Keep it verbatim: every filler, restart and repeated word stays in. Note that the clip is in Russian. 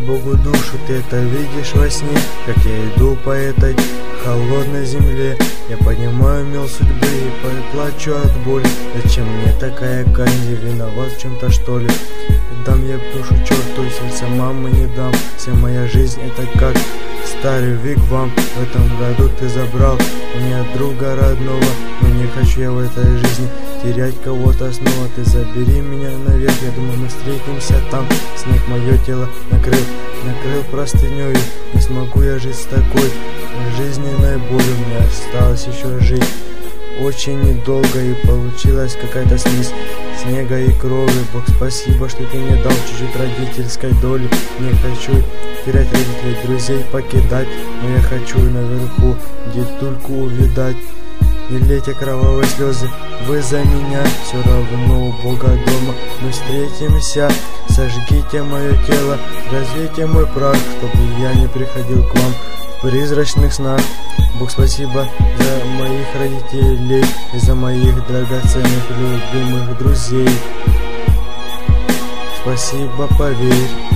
Богу душу, ты это видишь во сне, как я иду по этой холодной земле. Я понимаю мел судьбы и плачу от боли. Зачем мне такая казнь, я виноват в чем-то что ли? Дам я душу черту, сердце мамы не дам. Вся моя жизнь это как старый вигвам. В этом году ты забрал у меня друга родного, но не хочу я в этой жизни терять кого-то снова. Ты забери меня наверх, я думаю мы встретимся там. Снег мое тело накрыл, накрыл простынёю. Не смогу я жить с такой жизненной болью. Мне осталось еще жить очень недолго, и получилась какая-то смесь снега и крови. Бог, спасибо, что ты мне дал чуть-чуть родительской доли. Не хочу терять родителей, друзей покидать, но я хочу наверху дедульку увидать. Не лейте кровавые слезы вы за меня, все равно у Бога дома мы встретимся. Сожгите мое тело, развейте мой прах, чтобы я не приходил к вам в призрачных снах. Бог, спасибо за моих родителей и за моих драгоценных любимых друзей. Спасибо, поверь.